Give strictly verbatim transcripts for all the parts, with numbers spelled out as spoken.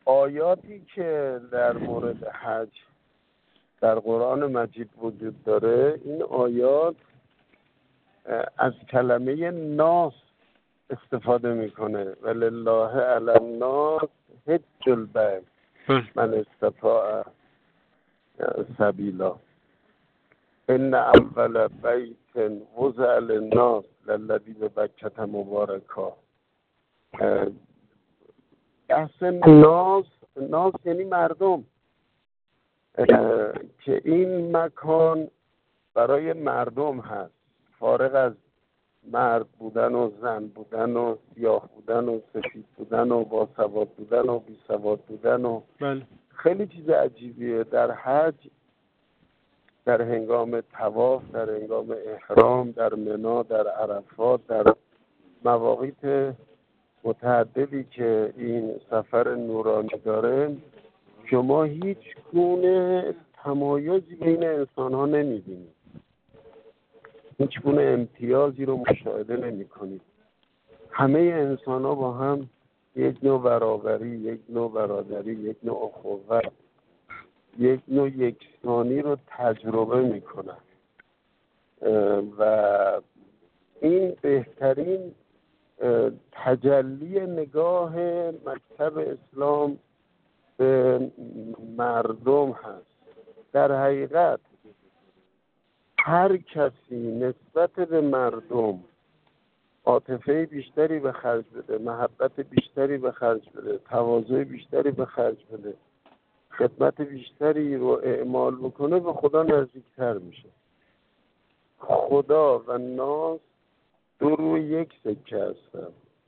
آیاتی که در مورد حج در قرآن مجید وجود داره، این آیات از کلمه ناس استفاده میکنه. ولله علی الناس حج البیت من استطاع سبیلا ان اول بیت وضع للناس للذی ببکة مبارکا. بحث ناس ناس یعنی مردم، که این مکان برای مردم هست، فارغ از مرد بودن و زن بودن و سیاه بودن و سفید بودن و باسواد بودن و بی سواد بودن و بله. خیلی چیز عجیبیه در حج، در هنگام طواف، در هنگام احرام، در منا، در عرفات، در مواقیت متعددی که این سفر نورانی داره، شما هیچ گونه تمایزی بین انسان ها نمیبینید، هیچ گونه امتیازی رو مشاهده نمی کنید. همه انسان ها با هم یک نوع برابری، یک نوع برادری، یک نوع اخوت، یک نوع یکسانی رو تجربه می کنن و این بهترین تجلی نگاه مکتب اسلام به مردم هست. در حقیقت هر کسی نسبت به مردم عاطفه بیشتری به خرج بده، محبت بیشتری به خرج بده، تواضع بیشتری به خرج بده، خدمت بیشتری رو اعمال بکنه، به خدا نزدیکتر میشه. خدا و ناس دو روی یک سکه هستن.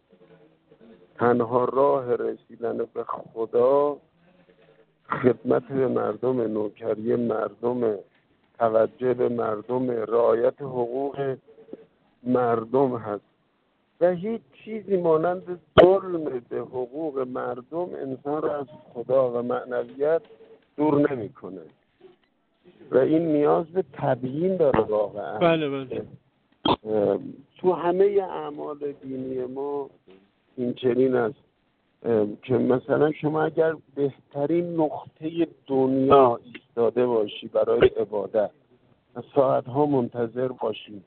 تنها راه رسیدن به خدا خدمت به مردم، نوکری مردم، توجه به مردم، رعایت حقوق مردم هست و هیچ چیزی مانند ظلم به حقوق مردم انسان را از خدا و معنویت دور نمی کنه و این نیاز به تبیین داره واقعا. بله بله. تو همه اعمال دینی ما این چنین است که مثلا شما اگر بهترین نقطه دنیا ایستاده باشی برای عبادت و ساعتها منتظر باشی،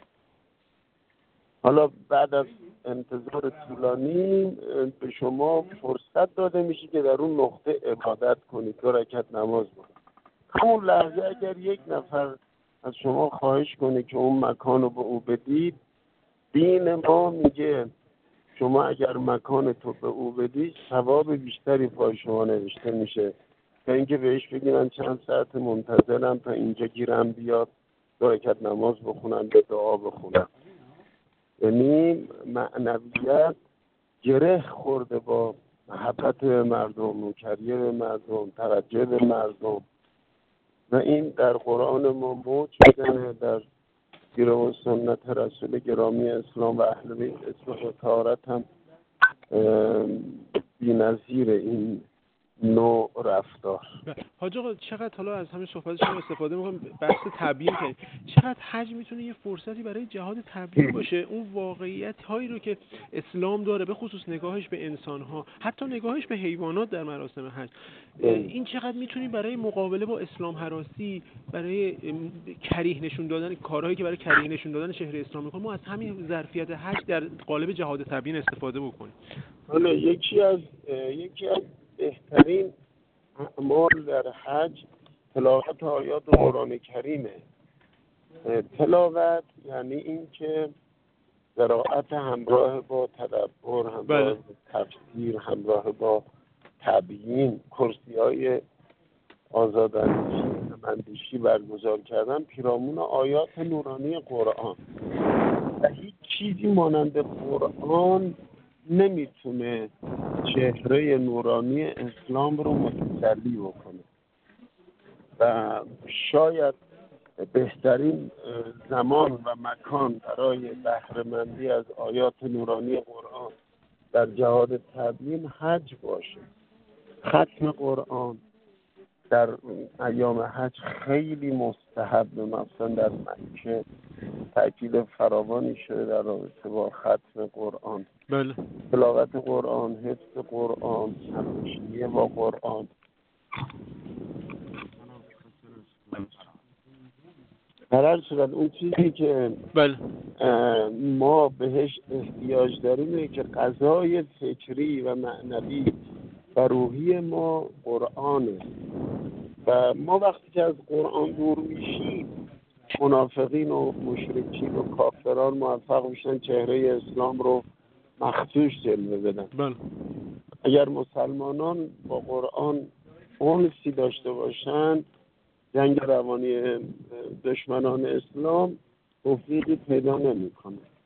حالا بعد از انتظار طولانی به شما فرصت داده میشه که در اون نقطه عبادت کنید، دو رکعت نماز بخونید. همون لحظه اگر یک نفر از شما خواهش کنه که اون مکان رو به او بدید، دین ما میگه شما اگر مکان تو به او بدی ثواب بیشتری پای شما نوشته میشه تا اینکه بهش بگیرن چند ساعت منتظرم تا اینجا گیرم بیاد دو رکعت نماز بخونن به دعا بخونن. یعنی معنویت گره خورده با محبت به مردم، نوکری به مردم، توجه به مردم و این در قرآن ما موج میزنه، در سیره و سنت رسول گرامی اسلام و اهل بیت اصلاح و طهارت هم بی‌نظیر این نوع رفتار. حاج آقا چقدر حالا از همین صحبت شما استفاده می‌کنم، بحث تبیین کنیم، چقدر حج میتونه یه فرصتی برای جهاد تبیین باشه، اون واقعیت هایی رو که اسلام داره، به خصوص نگاهش به انسان‌ها، حتی نگاهش به حیوانات در مراسم حج، این چقدر میتونی برای مقابله با اسلام هراسی، برای کریه نشون دادن کارهایی که برای کریه نشون دادن شهر اسلام می‌کنه، ما از همین ظرفیت حج در قالب جهاد تبیین استفاده بکنیم. حالا یکی از یکی از بهترین اعمال در حج تلاوت آیات قرآن کریمه. تلاوت یعنی این که قرائت همراه با تدبر، همراه با تفسیر، همراه با تبیین، کرسی‌های آزاداندیشی، هماندیشی برگزار کردن پیرامون آیات نورانی قرآن و هیچ چیزی مانند قرآن نمیتونه چهره نورانی اسلام رو متسلی بکنه و شاید بهترین زمان و مکان برای بهره‌مندی از آیات نورانی قرآن در جهاد تبیین حج باشه. ختم قرآن در ایام حج خیلی مستحب، مثلا در مکه تأکید فراوانی شده در رابطه با ختم قرآن. بله. تلاوت قرآن، حفظ قرآن، سرنشینی میگه با قرآن. در هر صورت اون چیزی که بله ما بهش احتیاج داریم اینه که غذای فکری و معنوی و روحی ما قرآنه و ما وقتی که از قرآن دور میشیم منافقین و مشرکین و کافران موفق میشن چهره اسلام رو مخدوش جلوه بدن. بله اگر مسلمانان با قرآن انسی داشته باشن جنگ روانی دشمنان اسلام توفیقی پیدا نمیکنه.